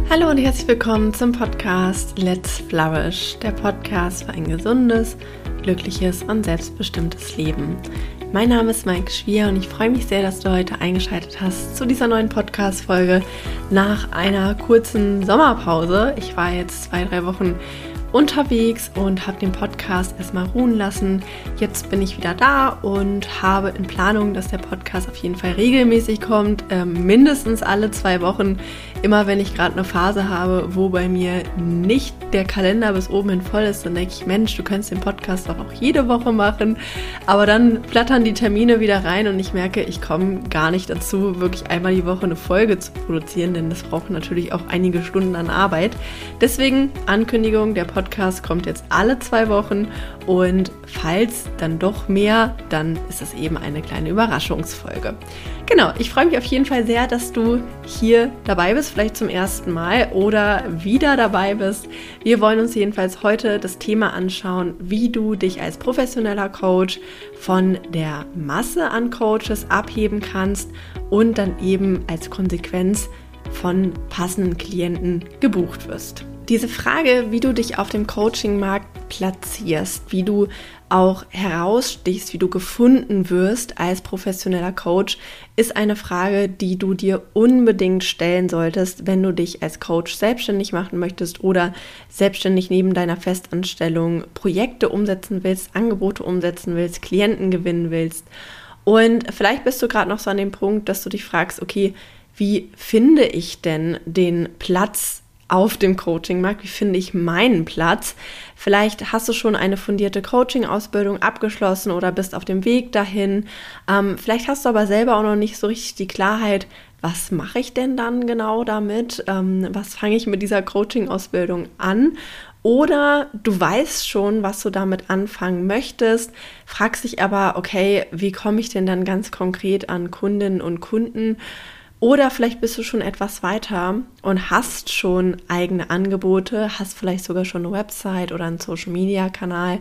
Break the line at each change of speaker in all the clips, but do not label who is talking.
Hallo und herzlich willkommen zum Podcast Let's Flourish, der Podcast für ein gesundes, glückliches und selbstbestimmtes Leben. Mein Name ist Maike Schwier und ich freue mich sehr, dass du heute eingeschaltet hast zu dieser neuen Podcast-Folge nach einer kurzen Sommerpause. Ich war jetzt 2-3 Wochen unterwegs und habe den Podcast erstmal ruhen lassen. Jetzt bin ich wieder da und habe in Planung, dass der Podcast auf jeden Fall regelmäßig kommt, mindestens alle 2 Wochen, immer wenn ich gerade eine Phase habe, wo bei mir nicht der Kalender bis oben hin voll ist, dann denke ich, Mensch, du könntest den Podcast doch auch jede Woche machen, aber dann flattern die Termine wieder rein und ich merke, ich komme gar nicht dazu, wirklich einmal die Woche eine Folge zu produzieren, denn das braucht natürlich auch einige Stunden an Arbeit. Deswegen Ankündigung, der Podcast kommt jetzt alle 2 Wochen und falls dann doch mehr, dann ist es eben eine kleine Überraschungsfolge. Genau, ich freue mich auf jeden Fall sehr, dass du hier dabei bist, vielleicht zum ersten Mal oder wieder dabei bist. Wir wollen uns jedenfalls heute das Thema anschauen, wie du dich als professioneller Coach von der Masse an Coaches abheben kannst und dann eben als Konsequenz von passenden Klienten gebucht wirst. Diese Frage, wie du dich auf dem Coaching-Markt platzierst, wie du auch herausstichst, wie du gefunden wirst als professioneller Coach, ist eine Frage, die du dir unbedingt stellen solltest, wenn du dich als Coach selbstständig machen möchtest oder selbstständig neben deiner Festanstellung Projekte umsetzen willst, Angebote umsetzen willst, Klienten gewinnen willst. Und vielleicht bist du gerade noch so an dem Punkt, dass du dich fragst, okay, wie finde ich denn den Platz auf dem Coaching-Markt? Wie finde ich meinen Platz? Vielleicht hast du schon eine fundierte Coaching-Ausbildung abgeschlossen oder bist auf dem Weg dahin. Vielleicht hast du aber selber auch noch nicht so richtig die Klarheit, was mache ich denn dann genau damit? Was fange ich mit dieser Coaching-Ausbildung an? Oder du weißt schon, was du damit anfangen möchtest, fragst dich aber, okay, wie komme ich denn dann ganz konkret an Kundinnen und Kunden? Oder vielleicht bist du schon etwas weiter und hast schon eigene Angebote, hast vielleicht sogar schon eine Website oder einen Social-Media-Kanal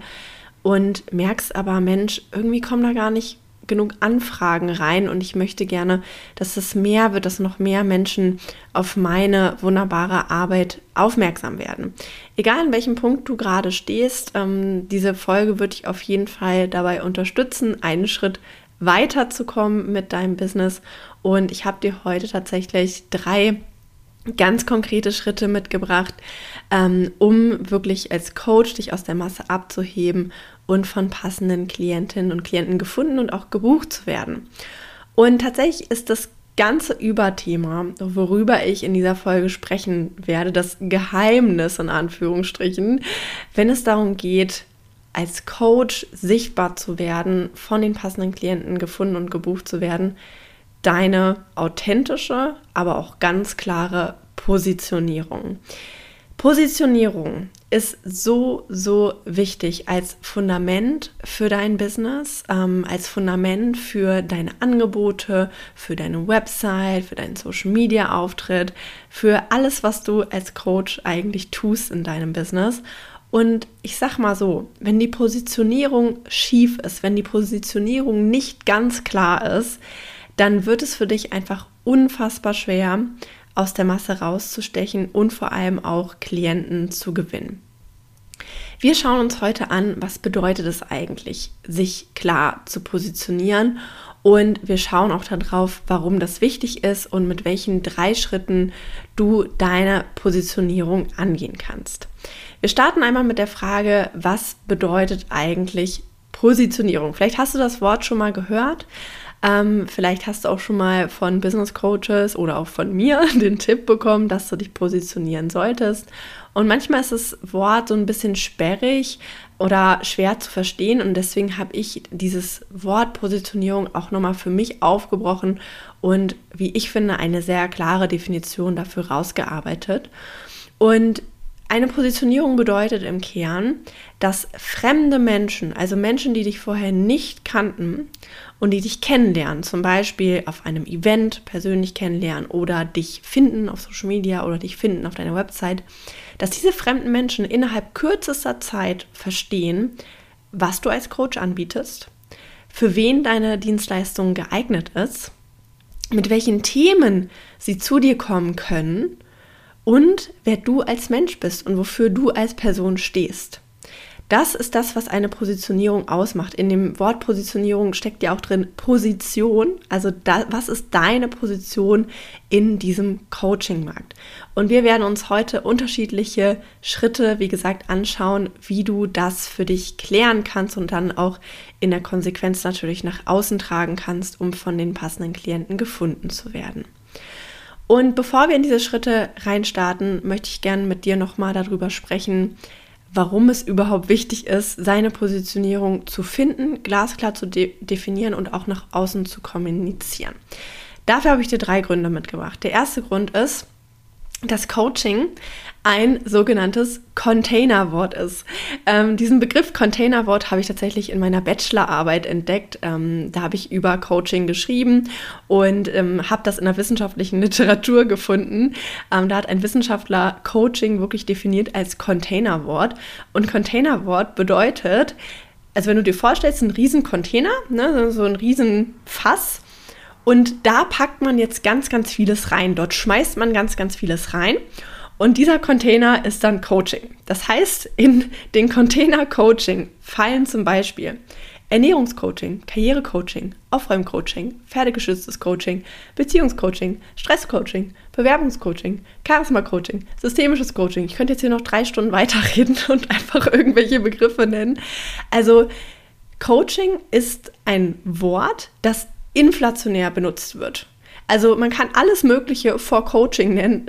und merkst aber, Mensch, irgendwie kommen da gar nicht genug Anfragen rein und ich möchte gerne, dass es mehr wird, dass noch mehr Menschen auf meine wunderbare Arbeit aufmerksam werden. Egal in welchem Punkt du gerade stehst, diese Folge wird dich auf jeden Fall dabei unterstützen, einen Schritt weiterzukommen mit deinem Business. Und ich habe dir heute tatsächlich 3 ganz konkrete Schritte mitgebracht, um wirklich als Coach dich aus der Masse abzuheben und von passenden Klientinnen und Klienten gefunden und auch gebucht zu werden. Und tatsächlich ist das ganze Überthema, worüber ich in dieser Folge sprechen werde, das Geheimnis in Anführungsstrichen, wenn es darum geht, als Coach sichtbar zu werden, von den passenden Klienten gefunden und gebucht zu werden, deine authentische, aber auch ganz klare Positionierung. Positionierung ist so wichtig als Fundament für dein Business, als Fundament für deine Angebote, für deine Website, für deinen Social-Media-Auftritt, für alles, was du als Coach eigentlich tust in deinem Business. Und ich sag mal so, wenn die Positionierung schief ist, wenn die Positionierung nicht ganz klar ist, dann wird es für dich einfach unfassbar schwer, aus der Masse rauszustechen und vor allem auch Klienten zu gewinnen. Wir schauen uns heute an, was bedeutet es eigentlich, sich klar zu positionieren, und wir schauen auch darauf, warum das wichtig ist und mit welchen 3 Schritten du deine Positionierung angehen kannst. Wir starten einmal mit der Frage, was bedeutet eigentlich Positionierung? Vielleicht hast du das Wort schon mal gehört. Vielleicht hast du auch schon mal von Business Coaches oder auch von mir den Tipp bekommen, dass du dich positionieren solltest. Und manchmal ist das Wort so ein bisschen sperrig oder schwer zu verstehen. Und deswegen habe ich dieses Wort Positionierung auch nochmal für mich aufgebrochen und, wie ich finde, eine sehr klare Definition dafür rausgearbeitet. Und eine Positionierung bedeutet im Kern, dass fremde Menschen, also Menschen, die dich vorher nicht kannten und die dich kennenlernen, zum Beispiel auf einem Event persönlich kennenlernen oder dich finden auf Social Media oder dich finden auf deiner Website, dass diese fremden Menschen innerhalb kürzester Zeit verstehen, was du als Coach anbietest, für wen deine Dienstleistung geeignet ist, mit welchen Themen sie zu dir kommen können und wer du als Mensch bist und wofür du als Person stehst. Das ist das, was eine Positionierung ausmacht. In dem Wort Positionierung steckt ja auch drin Position, also was ist deine Position in diesem Coaching-Markt? Und wir werden uns heute unterschiedliche Schritte, wie gesagt, anschauen, wie du das für dich klären kannst und dann auch in der Konsequenz natürlich nach außen tragen kannst, um von den passenden Klienten gefunden zu werden. Und bevor wir in diese Schritte reinstarten, möchte ich gerne mit dir nochmal darüber sprechen, warum es überhaupt wichtig ist, seine Positionierung zu finden, glasklar zu definieren und auch nach außen zu kommunizieren. Dafür habe ich dir 3 Gründe mitgebracht. Der erste Grund ist, dass Coaching ein sogenanntes Containerwort ist. Diesen Begriff Containerwort habe ich tatsächlich in meiner Bachelorarbeit entdeckt. Da habe ich über Coaching geschrieben und habe das in der wissenschaftlichen Literatur gefunden. Da hat ein Wissenschaftler Coaching wirklich definiert als Containerwort. Und Containerwort bedeutet, also wenn du dir vorstellst, ein riesen Container, ne, so ein riesen Fass, und da packt man jetzt ganz, ganz vieles rein. Dort schmeißt man ganz, ganz vieles rein. Und dieser Container ist dann Coaching. Das heißt, in den Container Coaching fallen zum Beispiel Ernährungscoaching, Karrierecoaching, Aufräumcoaching, pferdegeschütztes Coaching, Beziehungscoaching, Stresscoaching, Bewerbungscoaching, Charisma-Coaching, systemisches Coaching. Ich könnte jetzt hier noch 3 Stunden weiterreden und einfach irgendwelche Begriffe nennen. Also Coaching ist ein Wort, das inflationär benutzt wird. Also man kann alles Mögliche vor Coaching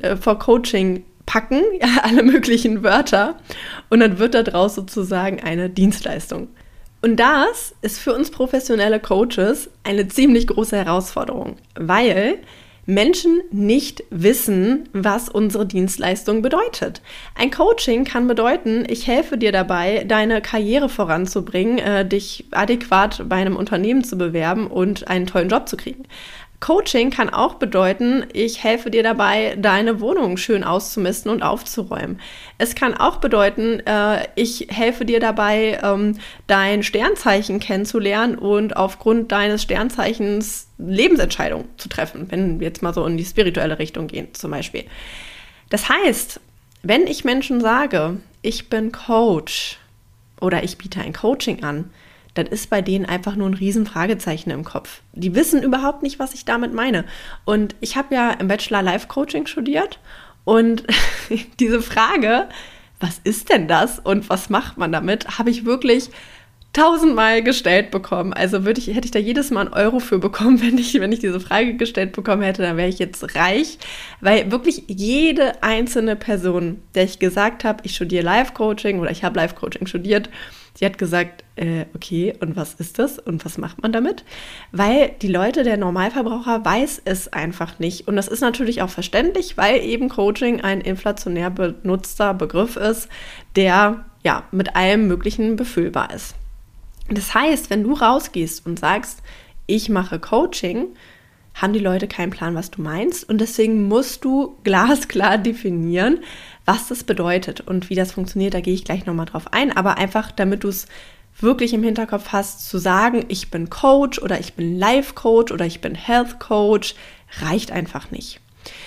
packen, ja, alle möglichen Wörter, und dann wird daraus sozusagen eine Dienstleistung. Und das ist für uns professionelle Coaches eine ziemlich große Herausforderung, weil Menschen nicht wissen, was unsere Dienstleistung bedeutet. Ein Coaching kann bedeuten, ich helfe dir dabei, deine Karriere voranzubringen, dich adäquat bei einem Unternehmen zu bewerben und einen tollen Job zu kriegen. Coaching kann auch bedeuten, ich helfe dir dabei, deine Wohnung schön auszumisten und aufzuräumen. Es kann auch bedeuten, ich helfe dir dabei, dein Sternzeichen kennenzulernen und aufgrund deines Sternzeichens Lebensentscheidungen zu treffen, wenn wir jetzt mal so in die spirituelle Richtung gehen zum Beispiel. Das heißt, wenn ich Menschen sage, ich bin Coach oder ich biete ein Coaching an, dann ist bei denen einfach nur ein riesen Fragezeichen im Kopf. Die wissen überhaupt nicht, was ich damit meine. Und ich habe ja im Bachelor Life Coaching studiert und diese Frage, was ist denn das und was macht man damit, habe ich wirklich 1000-mal gestellt bekommen. Also hätte ich da jedes Mal einen Euro für bekommen, wenn ich diese Frage gestellt bekommen hätte, dann wäre ich jetzt reich. Weil wirklich jede einzelne Person, der ich gesagt habe, ich studiere Life Coaching oder ich habe Life Coaching studiert, sie hat gesagt, okay, und was ist das und was macht man damit? Weil die Leute, der Normalverbraucher, weiß es einfach nicht. Und das ist natürlich auch verständlich, weil eben Coaching ein inflationär benutzter Begriff ist, der ja mit allem Möglichen befüllbar ist. Das heißt, wenn du rausgehst und sagst, ich mache Coaching, haben die Leute keinen Plan, was du meinst. Und deswegen musst du glasklar definieren, was das bedeutet und wie das funktioniert. Da gehe ich gleich nochmal drauf ein. Aber einfach, damit du es wirklich im Hinterkopf hast, zu sagen, ich bin Coach oder ich bin Life Coach oder ich bin Health Coach, reicht einfach nicht.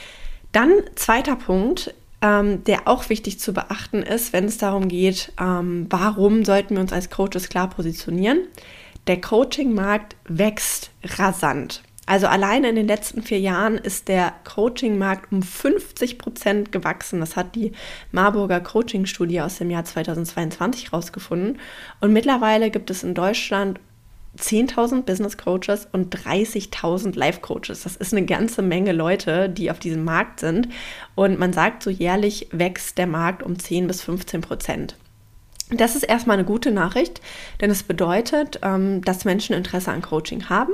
Dann zweiter Punkt, der auch wichtig zu beachten ist, wenn es darum geht, warum sollten wir uns als Coaches klar positionieren. Der Coaching-Markt wächst rasant. Also alleine in den letzten 4 Jahren ist der Coaching-Markt um 50% gewachsen. Das hat die Marburger Coaching-Studie aus dem Jahr 2022 rausgefunden. Und mittlerweile gibt es in Deutschland 10.000 Business Coaches und 30.000 Life Coaches. Das ist eine ganze Menge Leute, die auf diesem Markt sind. Und man sagt, so jährlich wächst der Markt um 10-15%. Das ist erstmal eine gute Nachricht, denn es bedeutet, dass Menschen Interesse an Coaching haben.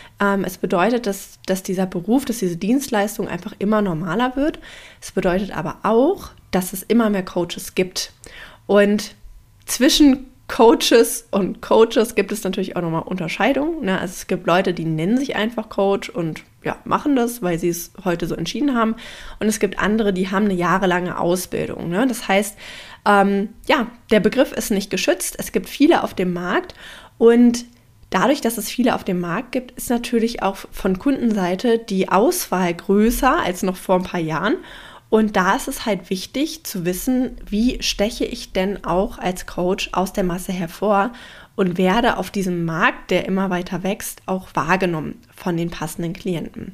Es bedeutet, dass dieser Beruf, dass diese Dienstleistung einfach immer normaler wird. Es bedeutet aber auch, dass es immer mehr Coaches gibt. Und zwischen Coaches und Coaches gibt es natürlich auch nochmal Unterscheidungen. Ne? Also es gibt Leute, die nennen sich einfach Coach und ja, machen das, weil sie es heute so entschieden haben. Und es gibt andere, die haben eine jahrelange Ausbildung. Ne? Das heißt, der Begriff ist nicht geschützt. Es gibt viele auf dem Markt und dadurch, dass es viele auf dem Markt gibt, ist natürlich auch von Kundenseite die Auswahl größer als noch vor ein paar Jahren. Und da ist es halt wichtig zu wissen, wie steche ich denn auch als Coach aus der Masse hervor und werde auf diesem Markt, der immer weiter wächst, auch wahrgenommen von den passenden Klienten.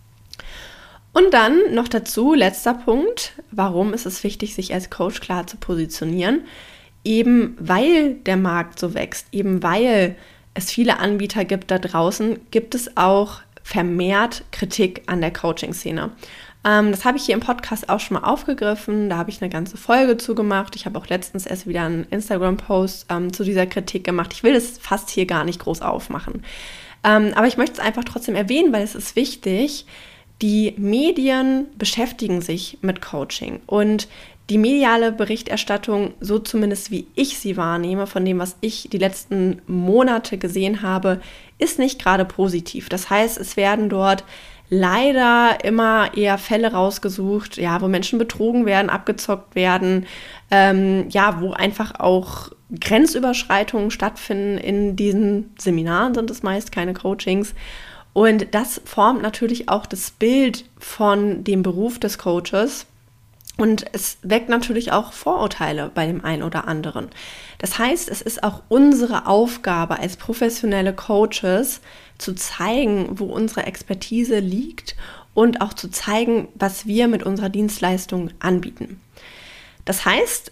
Und dann noch dazu, letzter Punkt, warum ist es wichtig, sich als Coach klar zu positionieren? Eben weil der Markt so wächst, eben weil es viele Anbieter gibt da draußen, gibt es auch vermehrt Kritik an der Coaching-Szene. Das habe ich hier im Podcast auch schon mal aufgegriffen, da habe ich eine ganze Folge zu gemacht. Ich habe auch letztens erst wieder einen Instagram-Post zu dieser Kritik gemacht. Ich will das fast hier gar nicht groß aufmachen. Aber ich möchte es einfach trotzdem erwähnen, weil es ist wichtig. Die Medien beschäftigen sich mit Coaching und die mediale Berichterstattung, so zumindest wie ich sie wahrnehme, von dem, was ich die letzten Monate gesehen habe, ist nicht gerade positiv. Das heißt, es werden dort leider immer eher Fälle rausgesucht, ja, wo Menschen betrogen werden, abgezockt werden, wo einfach auch Grenzüberschreitungen stattfinden. In diesen Seminaren sind es meist keine Coachings. Und das formt natürlich auch das Bild von dem Beruf des Coaches. Und es weckt natürlich auch Vorurteile bei dem einen oder anderen. Das heißt, es ist auch unsere Aufgabe als professionelle Coaches zu zeigen, wo unsere Expertise liegt und auch zu zeigen, was wir mit unserer Dienstleistung anbieten. Das heißt,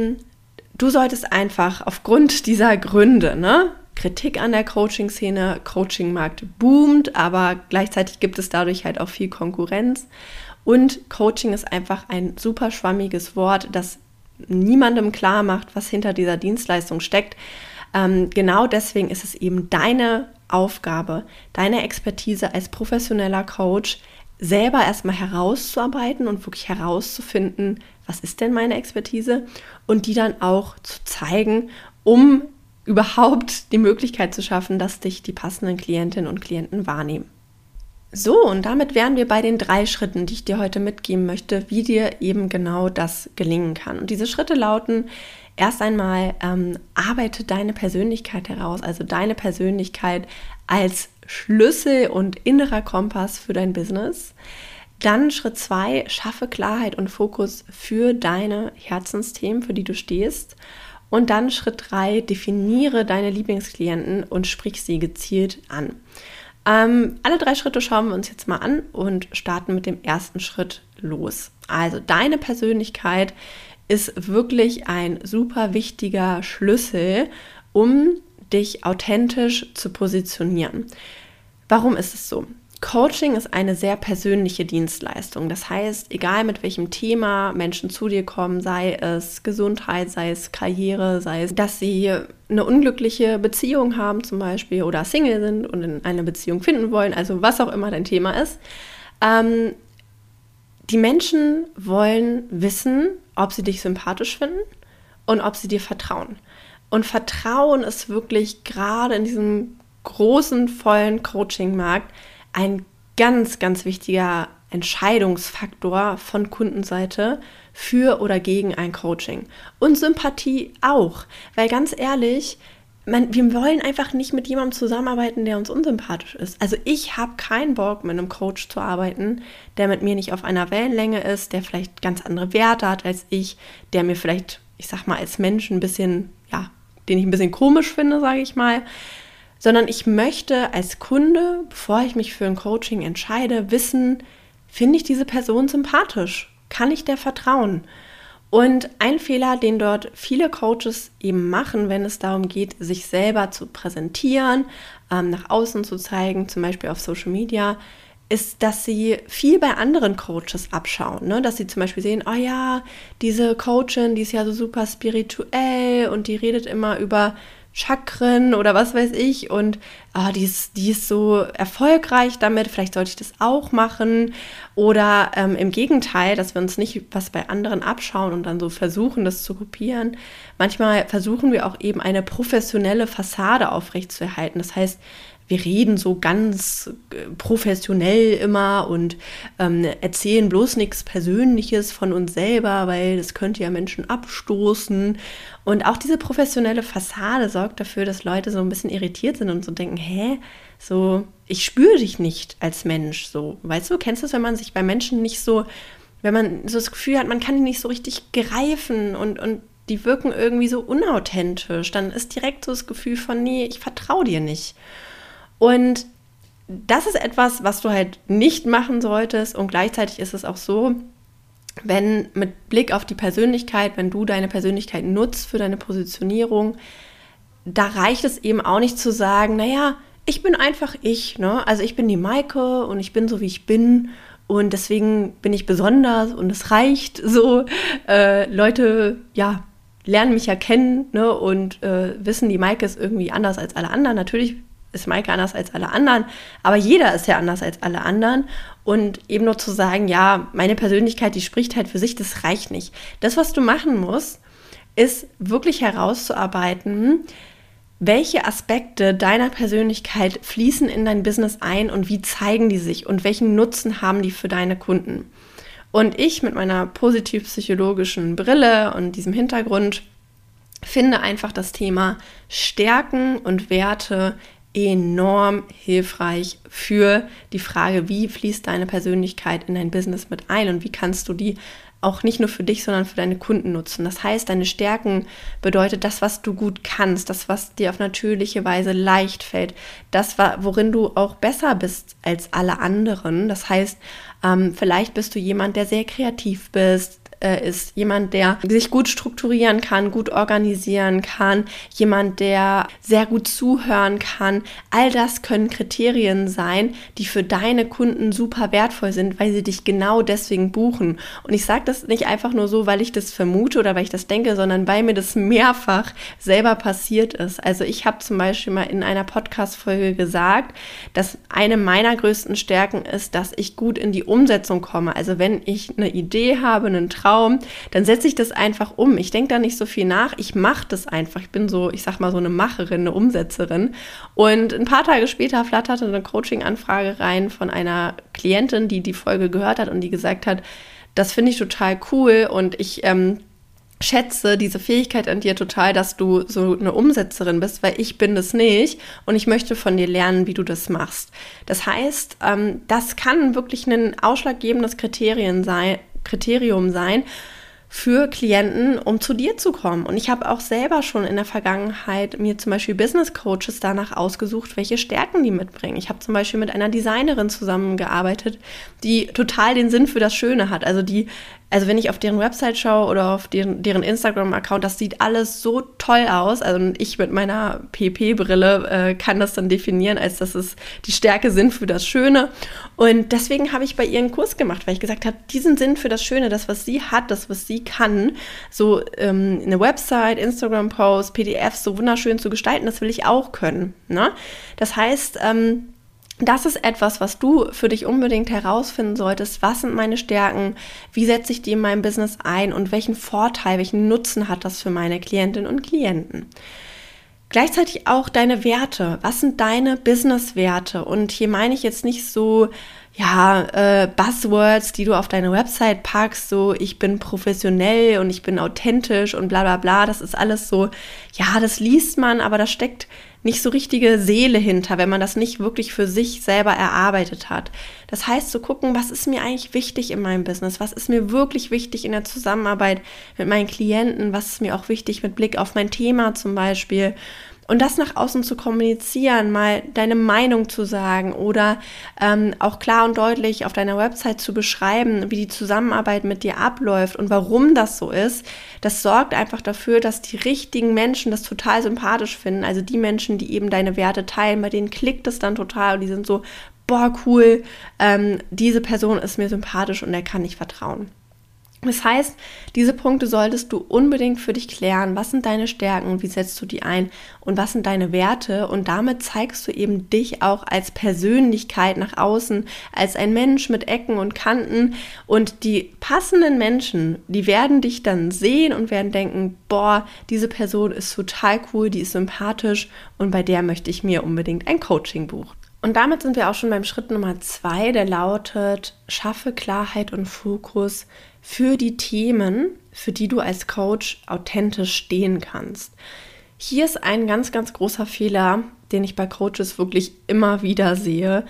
du solltest einfach aufgrund dieser Gründe, Kritik an der Coaching-Szene, Coaching-Markt boomt, aber gleichzeitig gibt es dadurch halt auch viel Konkurrenz. Und Coaching ist einfach ein super schwammiges Wort, das niemandem klar macht, was hinter dieser Dienstleistung steckt. Genau deswegen ist es eben deine Aufgabe, deine Expertise als professioneller Coach selber erstmal herauszuarbeiten und wirklich herauszufinden, was ist denn meine Expertise und die dann auch zu zeigen, um überhaupt die Möglichkeit zu schaffen, dass dich die passenden Klientinnen und Klienten wahrnehmen. So, und damit wären wir bei den 3 Schritten, die ich dir heute mitgeben möchte, wie dir eben genau das gelingen kann. Und diese Schritte lauten: Erst einmal arbeite deine Persönlichkeit heraus, also deine Persönlichkeit als Schlüssel und innerer Kompass für dein Business. Dann Schritt 2, schaffe Klarheit und Fokus für deine Herzensthemen, für die du stehst. Und dann Schritt 3, definiere deine Lieblingsklienten und sprich sie gezielt an. Alle 3 Schritte schauen wir uns jetzt mal an und starten mit dem ersten Schritt los. Also deine Persönlichkeit ist wirklich ein super wichtiger Schlüssel, um dich authentisch zu positionieren. Warum ist es so? Coaching ist eine sehr persönliche Dienstleistung. Das heißt, egal mit welchem Thema Menschen zu dir kommen, sei es Gesundheit, sei es Karriere, sei es, dass sie eine unglückliche Beziehung haben zum Beispiel oder Single sind und in eine Beziehung finden wollen, also was auch immer dein Thema ist. Die Menschen wollen wissen, ob sie dich sympathisch finden und ob sie dir vertrauen. Und Vertrauen ist wirklich gerade in diesem großen, vollen Coaching-Markt ein ganz, ganz wichtiger Entscheidungsfaktor von Kundenseite für oder gegen ein Coaching. Und Sympathie auch, weil ganz ehrlich, wir wollen einfach nicht mit jemandem zusammenarbeiten, der uns unsympathisch ist. Also ich habe keinen Bock, mit einem Coach zu arbeiten, der mit mir nicht auf einer Wellenlänge ist, der vielleicht ganz andere Werte hat als ich, der mir vielleicht, ich sag mal, als Mensch ein bisschen, den ich ein bisschen komisch finde, sage ich mal. Sondern ich möchte als Kunde, bevor ich mich für ein Coaching entscheide, wissen, finde ich diese Person sympathisch? Kann ich der vertrauen? Und ein Fehler, den dort viele Coaches eben machen, wenn es darum geht, sich selber zu präsentieren, nach außen zu zeigen, zum Beispiel auf Social Media, ist, dass sie viel bei anderen Coaches abschauen, ne? Dass sie zum Beispiel sehen, oh ja, diese Coachin, die ist ja so super spirituell und die redet immer über Chakren oder was weiß ich und die ist so erfolgreich damit, vielleicht sollte ich das auch machen oder im Gegenteil, dass wir uns nicht was bei anderen abschauen und dann so versuchen, das zu kopieren. Manchmal versuchen wir auch eben eine professionelle Fassade aufrechtzuerhalten. Das heißt, wir reden so ganz professionell immer und erzählen bloß nichts Persönliches von uns selber, weil das könnte ja Menschen abstoßen. Und auch diese professionelle Fassade sorgt dafür, dass Leute so ein bisschen irritiert sind und so denken, so, ich spüre dich nicht als Mensch. So, weißt du, kennst du das, wenn man sich bei Menschen nicht so wenn man so das Gefühl hat, man kann die nicht so richtig greifen und die wirken irgendwie so unauthentisch, dann ist direkt so das Gefühl von, nee, ich vertraue dir nicht. Und das ist etwas, was du halt nicht machen solltest, und gleichzeitig ist es auch so, wenn mit Blick auf die Persönlichkeit, wenn du deine Persönlichkeit nutzt für deine Positionierung, da reicht es eben auch nicht zu sagen, naja, ich bin einfach ich, ne? Also ich bin die Maike und ich bin so, wie ich bin und deswegen bin ich besonders und es reicht so. Leute, ja, lernen mich ja kennen, ne? Und wissen, die Maike ist irgendwie anders als alle anderen. Natürlich ist Maike anders als alle anderen, aber jeder ist ja anders als alle anderen. Und eben nur zu sagen, ja, meine Persönlichkeit, die spricht halt für sich, das reicht nicht. Das, was du machen musst, ist wirklich herauszuarbeiten, welche Aspekte deiner Persönlichkeit fließen in dein Business ein und wie zeigen die sich und welchen Nutzen haben die für deine Kunden. Und ich mit meiner positiv-psychologischen Brille und diesem Hintergrund finde einfach das Thema Stärken und Werte enorm hilfreich für die Frage, wie fließt deine Persönlichkeit in dein Business mit ein und wie kannst du die auch nicht nur für dich, sondern für deine Kunden nutzen. Das heißt, deine Stärken bedeutet das, was du gut kannst, das, was dir auf natürliche Weise leicht fällt, das, worin du auch besser bist als alle anderen. Das heißt, vielleicht bist du jemand, der sehr kreativ ist jemand, der sich gut strukturieren kann, gut organisieren kann, jemand, der sehr gut zuhören kann. All das können Kriterien sein, die für deine Kunden super wertvoll sind, weil sie dich genau deswegen buchen. Und ich sage das nicht einfach nur so, weil ich das vermute oder weil ich das denke, sondern weil mir das mehrfach selber passiert ist. Also ich habe zum Beispiel mal in einer Podcast-Folge gesagt, dass eine meiner größten Stärken ist, dass ich gut in die Umsetzung komme. Also wenn ich eine Idee habe, einen Traum, dann setze ich das einfach um. Ich denke da nicht so viel nach, ich mache das einfach. Ich bin so, ich sag mal so eine Macherin, eine Umsetzerin. Und ein paar Tage später flatterte eine Coaching-Anfrage rein von einer Klientin, die die Folge gehört hat und die gesagt hat, das finde ich total cool und ich schätze diese Fähigkeit an dir total, dass du so eine Umsetzerin bist, weil ich bin das nicht und ich möchte von dir lernen, wie du das machst. Das heißt, das kann wirklich ein ausschlaggebendes Kriterium sein für Klienten, um zu dir zu kommen. Und ich habe auch selber schon in der Vergangenheit mir zum Beispiel Business Coaches danach ausgesucht, welche Stärken die mitbringen. Ich habe zum Beispiel mit einer Designerin zusammengearbeitet, die total den Sinn für das Schöne hat. Also wenn ich auf deren Website schaue oder auf deren Instagram-Account, das sieht alles so toll aus. Also ich mit meiner PP-Brille kann das dann definieren, als dass es die Stärke Sinn für das Schöne. Und deswegen habe ich bei ihr einen Kurs gemacht, weil ich gesagt habe, diesen Sinn für das Schöne, das, was sie hat, das, was sie kann, so eine Website, Instagram-Post, PDFs so wunderschön zu gestalten, das will ich auch können. Ne? Das heißt, das ist etwas, was du für dich unbedingt herausfinden solltest. Was sind meine Stärken? Wie setze ich die in meinem Business ein? Und welchen Vorteil, welchen Nutzen hat das für meine Klientinnen und Klienten? Gleichzeitig auch deine Werte. Was sind deine Business-Werte? Und hier meine ich jetzt nicht so, Buzzwords, die du auf deine Website packst, so ich bin professionell und ich bin authentisch und bla bla bla. Das ist alles so, ja, das liest man, aber da steckt nicht so richtige Seele hinter, wenn man das nicht wirklich für sich selber erarbeitet hat. Das heißt, zu gucken, was ist mir eigentlich wichtig in meinem Business? Was ist mir wirklich wichtig in der Zusammenarbeit mit meinen Klienten? Was ist mir auch wichtig mit Blick auf mein Thema zum Beispiel? Und das nach außen zu kommunizieren, mal deine Meinung zu sagen oder auch klar und deutlich auf deiner Website zu beschreiben, wie die Zusammenarbeit mit dir abläuft und warum das so ist, das sorgt einfach dafür, dass die richtigen Menschen das total sympathisch finden. Also die Menschen, die eben deine Werte teilen, bei denen klickt es dann total und die sind so, boah, cool, diese Person ist mir sympathisch und der kann ich vertrauen. Das heißt, diese Punkte solltest du unbedingt für dich klären. Was sind deine Stärken, wie setzt du die ein und was sind deine Werte? Und damit zeigst du eben dich auch als Persönlichkeit nach außen, als ein Mensch mit Ecken und Kanten. Und die passenden Menschen, die werden dich dann sehen und werden denken, boah, diese Person ist total cool, die ist sympathisch und bei der möchte ich mir unbedingt ein Coaching buchen. Und damit sind wir auch schon beim Schritt Nummer 2, der lautet, schaffe Klarheit und Fokus für die Themen, für die du als Coach authentisch stehen kannst. Hier ist ein ganz, ganz großer Fehler, den ich bei Coaches wirklich immer wieder sehe,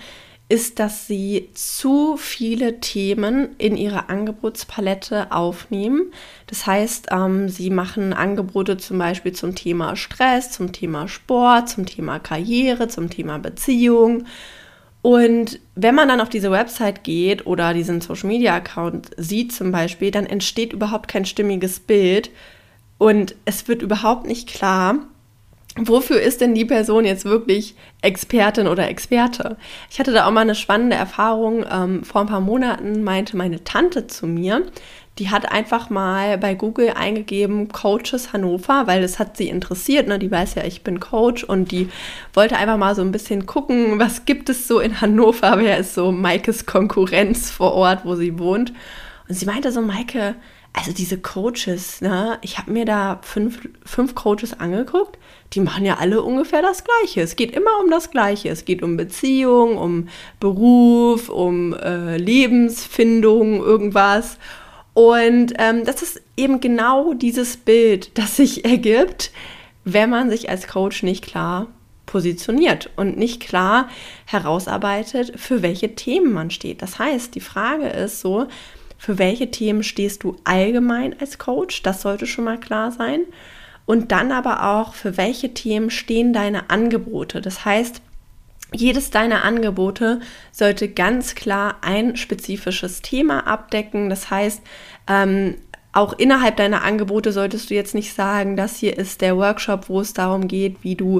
ist, dass sie zu viele Themen in ihre Angebotspalette aufnehmen. Das heißt, sie machen Angebote zum Beispiel zum Thema Stress, zum Thema Sport, zum Thema Karriere, zum Thema Beziehung. Und wenn man dann auf diese Website geht oder diesen Social-Media-Account sieht zum Beispiel, dann entsteht überhaupt kein stimmiges Bild und es wird überhaupt nicht klar, wofür ist denn die Person jetzt wirklich Expertin oder Experte? Ich hatte da auch mal eine spannende Erfahrung. Vor ein paar Monaten meinte meine Tante zu mir, die hat einfach mal bei Google eingegeben Coaches Hannover, weil das hat sie interessiert. Ne? Die weiß ja, ich bin Coach und die wollte einfach mal so ein bisschen gucken, was gibt es so in Hannover? Wer ist so Maikes Konkurrenz vor Ort, wo sie wohnt? Und sie meinte so, Maike, also diese Coaches, ne, ich habe mir da fünf Coaches angeguckt, die machen ja alle ungefähr das Gleiche. Es geht immer um das Gleiche. Es geht um Beziehung, um Beruf, um Lebensfindung, irgendwas. Und das ist eben genau dieses Bild, das sich ergibt, wenn man sich als Coach nicht klar positioniert und nicht klar herausarbeitet, für welche Themen man steht. Das heißt, die Frage ist so, für welche Themen stehst du allgemein als Coach? Das sollte schon mal klar sein. Und dann aber auch, für welche Themen stehen deine Angebote? Das heißt, jedes deiner Angebote sollte ganz klar ein spezifisches Thema abdecken. Das heißt, auch innerhalb deiner Angebote solltest du jetzt nicht sagen, das hier ist der Workshop, wo es darum geht, wie du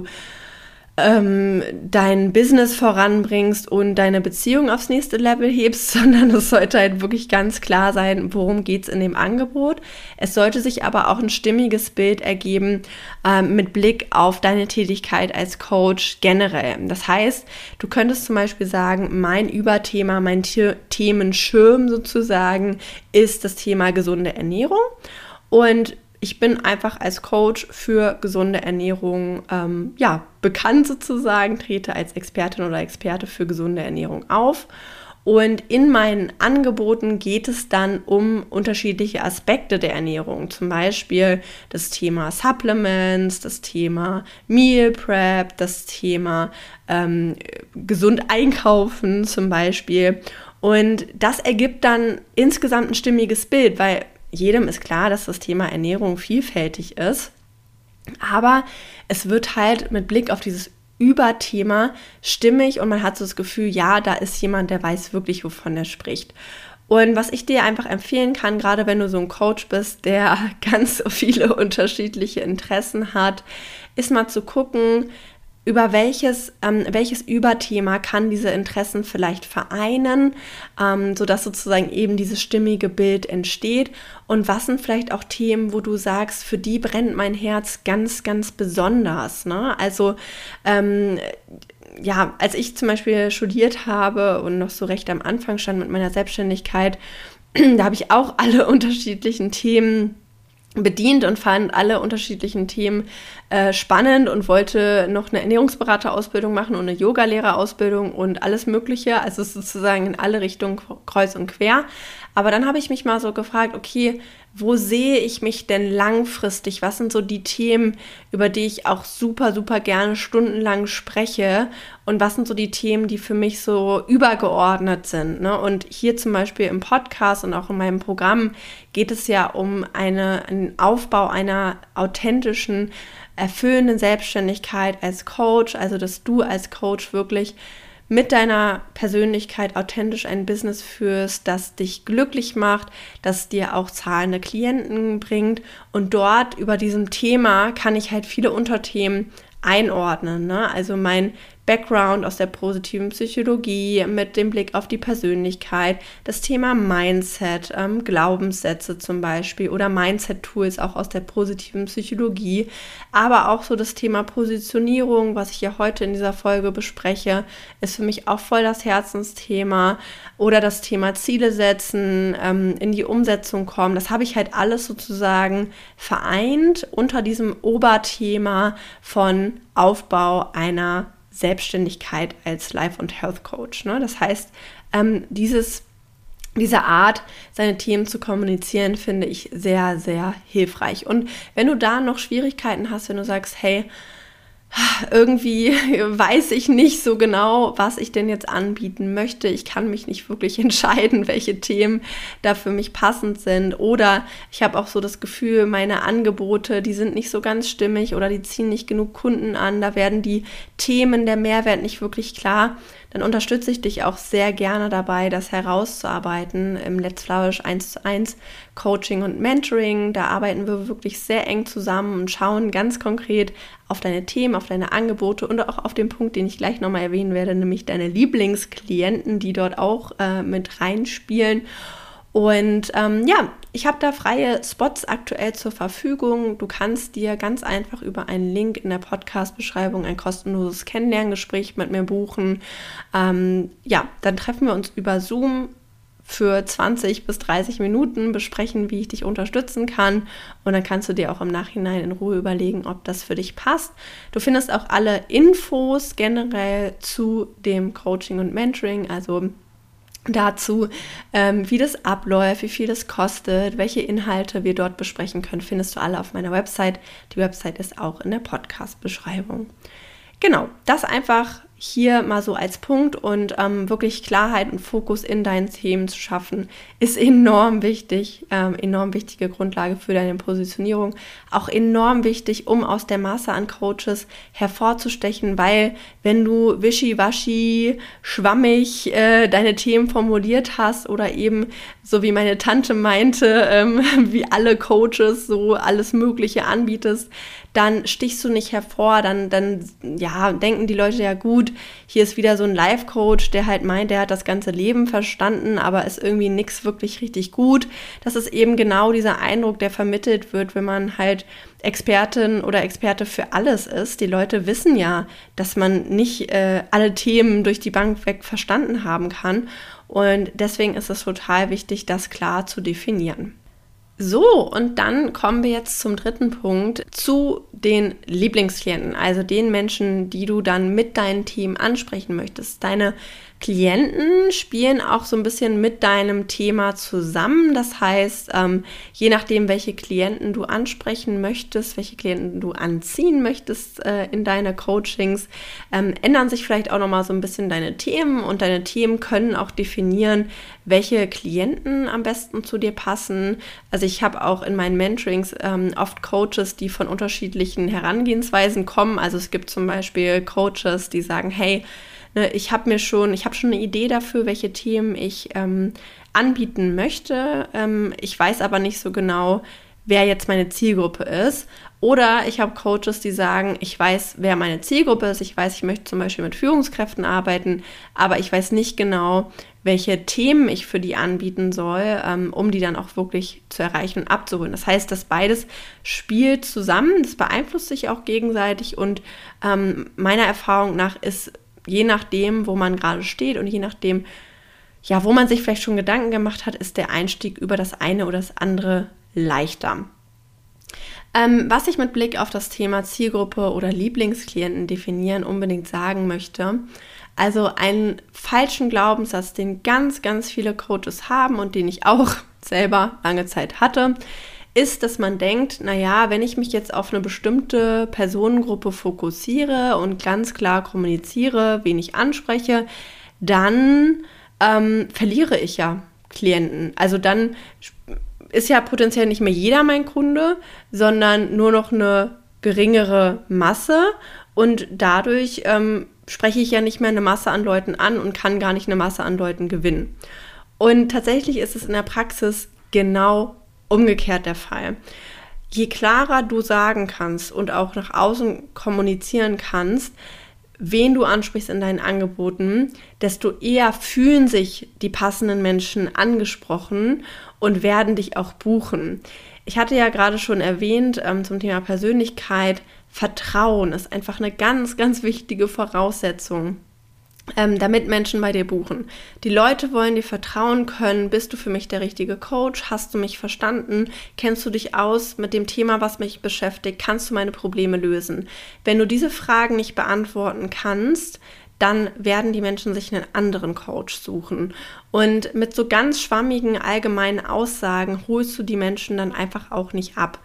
dein Business voranbringst und deine Beziehung aufs nächste Level hebst, sondern es sollte halt wirklich ganz klar sein, worum geht es in dem Angebot. Es sollte sich aber auch ein stimmiges Bild ergeben mit Blick auf deine Tätigkeit als Coach generell. Das heißt, du könntest zum Beispiel sagen, mein Überthema, mein Themenschirm sozusagen ist das Thema gesunde Ernährung und ich bin einfach als Coach für gesunde Ernährung bekannt sozusagen, trete als Expertin oder Experte für gesunde Ernährung auf. Und in meinen Angeboten geht es dann um unterschiedliche Aspekte der Ernährung, zum Beispiel das Thema Supplements, das Thema Meal Prep, das Thema gesund einkaufen zum Beispiel. Und das ergibt dann insgesamt ein stimmiges Bild, weil jedem ist klar, dass das Thema Ernährung vielfältig ist, aber es wird halt mit Blick auf dieses Überthema stimmig und man hat so das Gefühl, ja, da ist jemand, der weiß wirklich, wovon er spricht. Und was ich dir einfach empfehlen kann, gerade wenn du so ein Coach bist, der ganz viele unterschiedliche Interessen hat, ist mal zu gucken, über welches Überthema kann diese Interessen vielleicht vereinen, sodass sozusagen eben dieses stimmige Bild entsteht. Und was sind vielleicht auch Themen, wo du sagst, für die brennt mein Herz ganz, ganz besonders, ne? Also als ich zum Beispiel studiert habe und noch so recht am Anfang stand mit meiner Selbstständigkeit, da habe ich auch alle unterschiedlichen Themen bedient und fand alle unterschiedlichen Themen spannend und wollte noch eine Ernährungsberaterausbildung machen und eine Yogalehrerausbildung und alles Mögliche, also sozusagen in alle Richtungen kreuz und quer. Aber dann habe ich mich mal so gefragt, okay, wo sehe ich mich denn langfristig? Was sind so die Themen, über die ich auch super, super gerne stundenlang spreche? Und was sind so die Themen, die für mich so übergeordnet sind, ne? Und hier zum Beispiel im Podcast und auch in meinem Programm geht es ja um einen Aufbau einer authentischen, erfüllenden Selbstständigkeit als Coach, also dass du als Coach wirklich mit deiner Persönlichkeit authentisch ein Business führst, das dich glücklich macht, das dir auch zahlende Klienten bringt. Und dort über diesem Thema kann ich halt viele Unterthemen einordnen, ne? Also mein Background aus der positiven Psychologie mit dem Blick auf die Persönlichkeit, das Thema Mindset, Glaubenssätze zum Beispiel oder Mindset-Tools auch aus der positiven Psychologie, aber auch so das Thema Positionierung, was ich ja heute in dieser Folge bespreche, ist für mich auch voll das Herzensthema oder das Thema Ziele setzen, in die Umsetzung kommen. Das habe ich halt alles sozusagen vereint unter diesem Oberthema von Aufbau einer Selbstständigkeit als Life- und Health Coach, ne? Das heißt, diese Art, seine Themen zu kommunizieren, finde ich sehr, sehr hilfreich. Und wenn du da noch Schwierigkeiten hast, wenn du sagst, hey, irgendwie weiß ich nicht so genau, was ich denn jetzt anbieten möchte. Ich kann mich nicht wirklich entscheiden, welche Themen da für mich passend sind. Oder ich habe auch so das Gefühl, meine Angebote, die sind nicht so ganz stimmig oder die ziehen nicht genug Kunden an. Da werden die Themen, der Mehrwert nicht wirklich klar. Dann unterstütze ich dich auch sehr gerne dabei, das herauszuarbeiten im Let's Flourish 1:1 Coaching und Mentoring. Da arbeiten wir wirklich sehr eng zusammen und schauen ganz konkret auf deine Themen, auf deine Angebote und auch auf den Punkt, den ich gleich nochmal erwähnen werde, nämlich deine Lieblingsklienten, die dort auch mit reinspielen. Und ich habe da freie Spots aktuell zur Verfügung. Du kannst dir ganz einfach über einen Link in der Podcast-Beschreibung ein kostenloses Kennenlerngespräch mit mir buchen. Dann treffen wir uns über Zoom für 20 bis 30 Minuten, besprechen, wie ich dich unterstützen kann. Und dann kannst du dir auch im Nachhinein in Ruhe überlegen, ob das für dich passt. Du findest auch alle Infos generell zu dem Coaching und Mentoring, also dazu, wie das abläuft, wie viel das kostet, welche Inhalte wir dort besprechen können, findest du alle auf meiner Website. Die Website ist auch in der Podcast-Beschreibung. Genau, das einfach hier mal so als Punkt und wirklich Klarheit und Fokus in deinen Themen zu schaffen, ist enorm wichtig, enorm wichtige Grundlage für deine Positionierung, auch enorm wichtig, um aus der Masse an Coaches hervorzustechen, weil wenn du wischiwaschi, schwammig deine Themen formuliert hast oder eben, so wie meine Tante meinte, wie alle Coaches so alles Mögliche anbietest, dann stichst du nicht hervor, dann denken die Leute, ja gut, hier ist wieder so ein Life-Coach, der halt meint, der hat das ganze Leben verstanden, aber ist irgendwie nichts wirklich richtig gut. Das ist eben genau dieser Eindruck, der vermittelt wird, wenn man halt Expertin oder Experte für alles ist. Die Leute wissen ja, dass man nicht alle Themen durch die Bank weg verstanden haben kann. Und deswegen ist es total wichtig, das klar zu definieren. So, und dann kommen wir jetzt zum dritten Punkt, zu den Lieblingsklienten, also den Menschen, die du dann mit deinen Themen ansprechen möchtest. Deine Klienten spielen auch so ein bisschen mit deinem Thema zusammen. Das heißt, je nachdem, welche Klienten du ansprechen möchtest, welche Klienten du anziehen möchtest in deine Coachings, ändern sich vielleicht auch nochmal so ein bisschen deine Themen. Und deine Themen können auch definieren, welche Klienten am besten zu dir passen. Also ich habe auch in meinen Mentorings oft Coaches, die von unterschiedlichen Herangehensweisen kommen. Also es gibt zum Beispiel Coaches, die sagen, hey, ich habe schon eine Idee dafür, welche Themen ich anbieten möchte. Ich weiß aber nicht so genau, wer jetzt meine Zielgruppe ist. Oder ich habe Coaches, die sagen, ich weiß, wer meine Zielgruppe ist. Ich weiß, ich möchte zum Beispiel mit Führungskräften arbeiten, aber ich weiß nicht genau, welche Themen ich für die anbieten soll, um die dann auch wirklich zu erreichen und abzuholen. Das heißt, dass beides spielt zusammen, das beeinflusst sich auch gegenseitig und meiner Erfahrung nach ist, je nachdem, wo man gerade steht und je nachdem, ja, wo man sich vielleicht schon Gedanken gemacht hat, ist der Einstieg über das eine oder das andere leichter. Was ich mit Blick auf das Thema Zielgruppe oder Lieblingsklienten definieren unbedingt sagen möchte, also einen falschen Glaubenssatz, den ganz, ganz viele Coaches haben und den ich auch selber lange Zeit hatte, ist, dass man denkt, naja, wenn ich mich jetzt auf eine bestimmte Personengruppe fokussiere und ganz klar kommuniziere, wen ich anspreche, dann verliere ich ja Klienten. Also dann ist ja potenziell nicht mehr jeder mein Kunde, sondern nur noch eine geringere Masse und dadurch spreche ich ja nicht mehr eine Masse an Leuten an und kann gar nicht eine Masse an Leuten gewinnen. Und tatsächlich ist es in der Praxis genau umgekehrt der Fall. Je klarer du sagen kannst und auch nach außen kommunizieren kannst, wen du ansprichst in deinen Angeboten, desto eher fühlen sich die passenden Menschen angesprochen und werden dich auch buchen. Ich hatte ja gerade schon erwähnt zum Thema Persönlichkeit, Vertrauen ist einfach eine ganz, ganz wichtige Voraussetzung, damit Menschen bei dir buchen. Die Leute wollen dir vertrauen können. Bist du für mich der richtige Coach? Hast du mich verstanden? Kennst du dich aus mit dem Thema, was mich beschäftigt? Kannst du meine Probleme lösen? Wenn du diese Fragen nicht beantworten kannst, dann werden die Menschen sich einen anderen Coach suchen. Und mit so ganz schwammigen, allgemeinen Aussagen holst du die Menschen dann einfach auch nicht ab.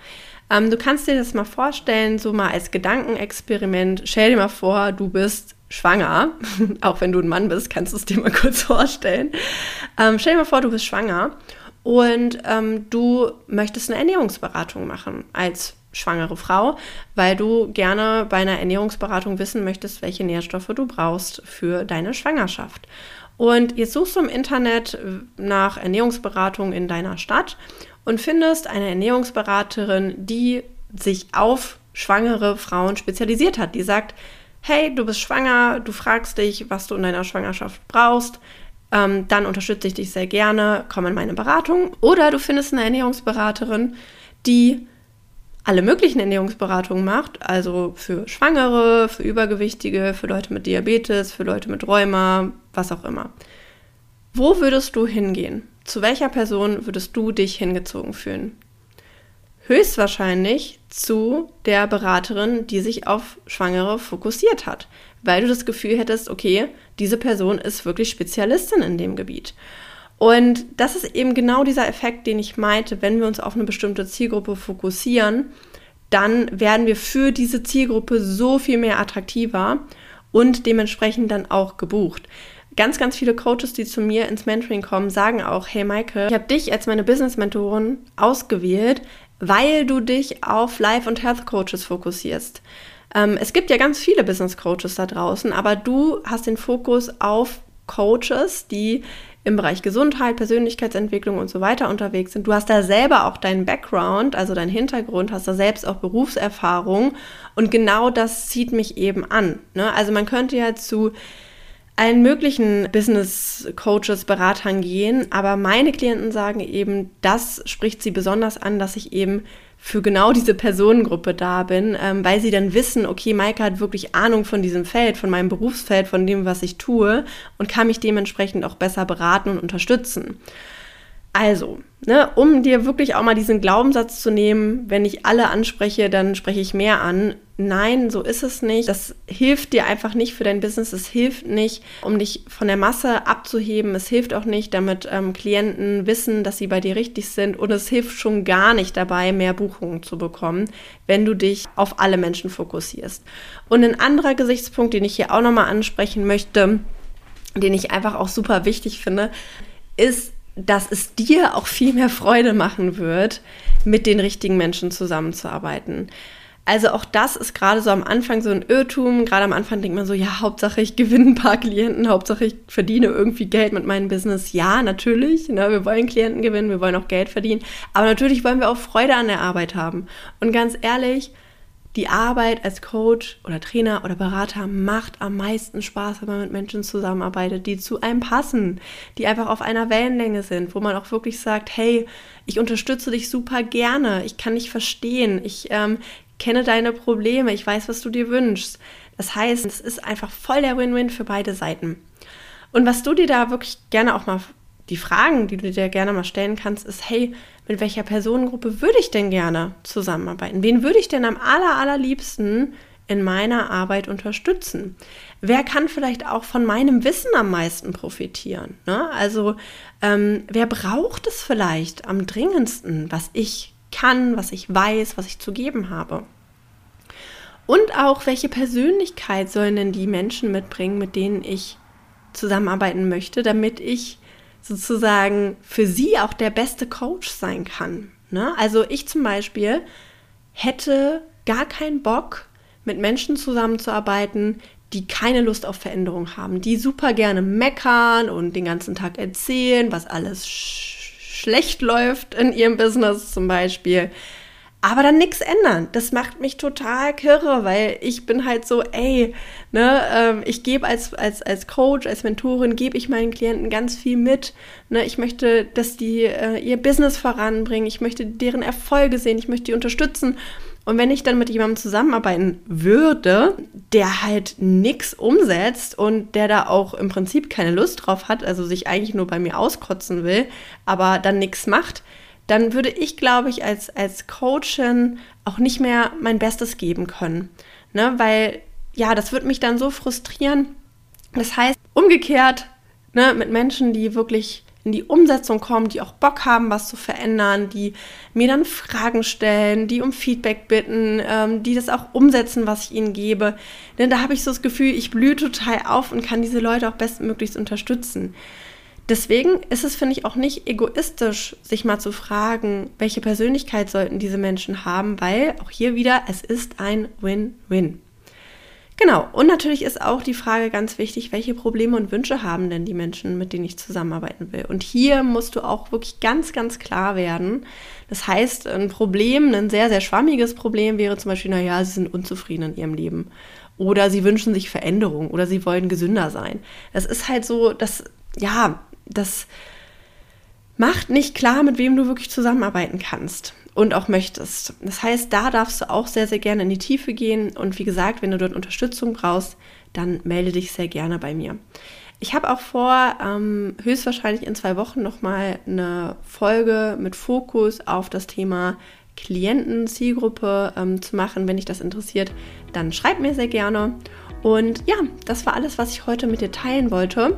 Du kannst dir das mal vorstellen, so mal als Gedankenexperiment. Stell dir mal vor, du bist schwanger. Auch wenn du ein Mann bist, kannst du es dir mal kurz vorstellen. Stell dir mal vor, du bist schwanger und du möchtest eine Ernährungsberatung machen als schwangere Frau, weil du gerne bei einer Ernährungsberatung wissen möchtest, welche Nährstoffe du brauchst für deine Schwangerschaft. Und jetzt suchst du im Internet nach Ernährungsberatung in deiner Stadt und findest eine Ernährungsberaterin, die sich auf schwangere Frauen spezialisiert hat. Die sagt, hey, du bist schwanger, du fragst dich, was du in deiner Schwangerschaft brauchst, dann unterstütze ich dich sehr gerne, komm in meine Beratung. Oder du findest eine Ernährungsberaterin, die alle möglichen Ernährungsberatungen macht, also für Schwangere, für Übergewichtige, für Leute mit Diabetes, für Leute mit Rheuma, was auch immer. Wo würdest du hingehen? Zu welcher Person würdest du dich hingezogen fühlen? Höchstwahrscheinlich zu der Beraterin, die sich auf Schwangere fokussiert hat, weil du das Gefühl hättest, okay, diese Person ist wirklich Spezialistin in dem Gebiet. Und das ist eben genau dieser Effekt, den ich meinte, wenn wir uns auf eine bestimmte Zielgruppe fokussieren, dann werden wir für diese Zielgruppe so viel mehr attraktiver und dementsprechend dann auch gebucht. Ganz, ganz viele Coaches, die zu mir ins Mentoring kommen, sagen auch, hey Maike, ich habe dich als meine Business-Mentorin ausgewählt, weil du dich auf Life- und Health-Coaches fokussierst. Es gibt ja ganz viele Business-Coaches da draußen, aber du hast den Fokus auf Coaches, die im Bereich Gesundheit, Persönlichkeitsentwicklung und so weiter unterwegs sind. Du hast da selber auch deinen Background, also deinen Hintergrund, hast da selbst auch Berufserfahrung und genau das zieht mich eben an. Ne? Also man könnte ja zu allen möglichen Business-Coaches, Beratern gehen, aber meine Klienten sagen eben, das spricht sie besonders an, dass ich eben für genau diese Personengruppe da bin, weil sie dann wissen, okay, Maike hat wirklich Ahnung von diesem Feld, von meinem Berufsfeld, von dem, was ich tue und kann mich dementsprechend auch besser beraten und unterstützen. Also, um dir wirklich auch mal diesen Glaubenssatz zu nehmen, wenn ich alle anspreche, dann spreche ich mehr an. Nein, so ist es nicht. Das hilft dir einfach nicht für dein Business. Es hilft nicht, um dich von der Masse abzuheben. Es hilft auch nicht, damit Klienten wissen, dass sie bei dir richtig sind. Und es hilft schon gar nicht dabei, mehr Buchungen zu bekommen, wenn du dich auf alle Menschen fokussierst. Und ein anderer Gesichtspunkt, den ich hier auch nochmal ansprechen möchte, den ich einfach auch super wichtig finde, ist, dass es dir auch viel mehr Freude machen wird, mit den richtigen Menschen zusammenzuarbeiten. Also auch das ist gerade so am Anfang so ein Irrtum. Gerade am Anfang denkt man so, ja, Hauptsache ich gewinne ein paar Klienten, Hauptsache ich verdiene irgendwie Geld mit meinem Business. Ja, natürlich, wir wollen Klienten gewinnen, wir wollen auch Geld verdienen, aber natürlich wollen wir auch Freude an der Arbeit haben. Und ganz ehrlich, die Arbeit als Coach oder Trainer oder Berater macht am meisten Spaß, wenn man mit Menschen zusammenarbeitet, die zu einem passen, die einfach auf einer Wellenlänge sind, wo man auch wirklich sagt, hey, ich unterstütze dich super gerne, ich kann dich verstehen, ich kenne deine Probleme, ich weiß, was du dir wünschst. Das heißt, es ist einfach voll der Win-Win für beide Seiten. Und was du dir da wirklich gerne auch mal, die Fragen, die du dir gerne mal stellen kannst, ist, hey, mit welcher Personengruppe würde ich denn gerne zusammenarbeiten? Wen würde ich denn am allerliebsten in meiner Arbeit unterstützen? Wer kann vielleicht auch von meinem Wissen am meisten profitieren? Ne? Also wer braucht es vielleicht am dringendsten, was ich kann, was ich weiß, was ich zu geben habe? Und auch, welche Persönlichkeit sollen denn die Menschen mitbringen, mit denen ich zusammenarbeiten möchte, damit ich sozusagen für sie auch der beste Coach sein kann. Ne? Also ich zum Beispiel hätte gar keinen Bock, mit Menschen zusammenzuarbeiten, die keine Lust auf Veränderung haben, die super gerne meckern und den ganzen Tag erzählen, was alles schlecht läuft in ihrem Business zum Beispiel, aber dann nichts ändern. Das macht mich total kirre, weil ich bin halt so, ich gebe als Coach, als Mentorin, gebe ich meinen Klienten ganz viel mit. Ne? Ich möchte, dass die ihr Business voranbringen, ich möchte deren Erfolge sehen, ich möchte die unterstützen. Und wenn ich dann mit jemandem zusammenarbeiten würde, der halt nichts umsetzt und der da auch im Prinzip keine Lust drauf hat, also sich eigentlich nur bei mir auskotzen will, aber dann nichts macht, dann würde ich, glaube ich, als Coachin auch nicht mehr mein Bestes geben können. Ne? Weil, ja, das würde mich dann so frustrieren. Das heißt, umgekehrt, mit Menschen, die wirklich in die Umsetzung kommen, die auch Bock haben, was zu verändern, die mir dann Fragen stellen, die um Feedback bitten, die das auch umsetzen, was ich ihnen gebe. Denn da habe ich so das Gefühl, ich blühe total auf und kann diese Leute auch bestmöglichst unterstützen. Deswegen ist es, finde ich, auch nicht egoistisch, sich mal zu fragen, welche Persönlichkeit sollten diese Menschen haben, weil auch hier wieder, es ist ein Win-Win. Genau, und natürlich ist auch die Frage ganz wichtig, welche Probleme und Wünsche haben denn die Menschen, mit denen ich zusammenarbeiten will. Und hier musst du auch wirklich ganz, ganz klar werden. Das heißt, ein Problem, ein sehr, sehr schwammiges Problem wäre zum Beispiel, sie sind unzufrieden in ihrem Leben. Oder sie wünschen sich Veränderung oder sie wollen gesünder sein. Das ist halt so, das macht nicht klar, mit wem du wirklich zusammenarbeiten kannst. Und auch möchtest. Das heißt, da darfst du auch sehr, sehr gerne in die Tiefe gehen. Und wie gesagt, wenn du dort Unterstützung brauchst, dann melde dich sehr gerne bei mir. Ich habe auch vor, höchstwahrscheinlich in 2 Wochen nochmal eine Folge mit Fokus auf das Thema Klienten, Zielgruppe zu machen. Wenn dich das interessiert, dann schreib mir sehr gerne. Und ja, das war alles, was ich heute mit dir teilen wollte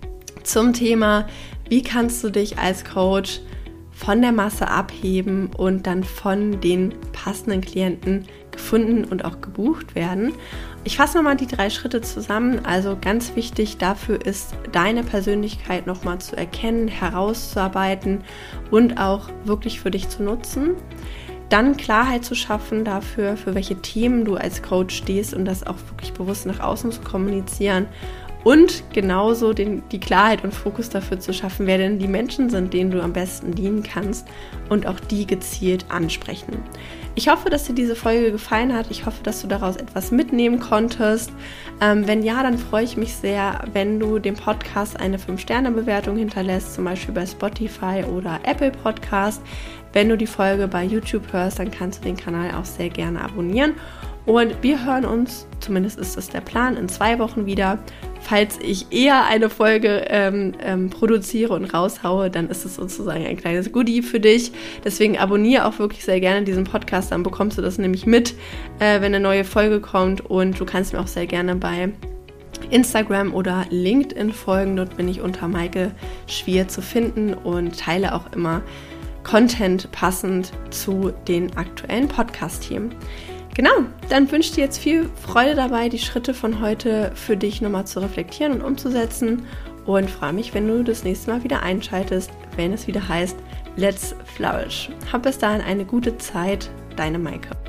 zum Thema, wie kannst du dich als Coach von der Masse abheben und dann von den passenden Klienten gefunden und auch gebucht werden. Ich fasse nochmal die 3 Schritte zusammen. Also ganz wichtig dafür ist, deine Persönlichkeit nochmal zu erkennen, herauszuarbeiten und auch wirklich für dich zu nutzen. Dann Klarheit zu schaffen dafür, für welche Themen du als Coach stehst und das auch wirklich bewusst nach außen zu kommunizieren. Und genauso die Klarheit und Fokus dafür zu schaffen, wer denn die Menschen sind, denen du am besten dienen kannst und auch die gezielt ansprechen. Ich hoffe, dass dir diese Folge gefallen hat. Ich hoffe, dass du daraus etwas mitnehmen konntest. Wenn ja, dann freue ich mich sehr, wenn du dem Podcast eine 5-Sterne-Bewertung hinterlässt, zum Beispiel bei Spotify oder Apple Podcast. Wenn du die Folge bei YouTube hörst, dann kannst du den Kanal auch sehr gerne abonnieren. Und wir hören uns, zumindest ist das der Plan, in 2 Wochen wieder. Falls ich eher eine Folge produziere und raushaue, dann ist es sozusagen ein kleines Goodie für dich. Deswegen abonniere auch wirklich sehr gerne diesen Podcast, dann bekommst du das nämlich mit, wenn eine neue Folge kommt. Und du kannst mir auch sehr gerne bei Instagram oder LinkedIn folgen. Dort bin ich unter Maike Schwier zu finden und teile auch immer Content passend zu den aktuellen Podcast-Themen. Genau, dann wünsche ich dir jetzt viel Freude dabei, die Schritte von heute für dich nochmal zu reflektieren und umzusetzen und freue mich, wenn du das nächste Mal wieder einschaltest, wenn es wieder heißt Let's Flourish. Hab bis dahin eine gute Zeit, deine Maike.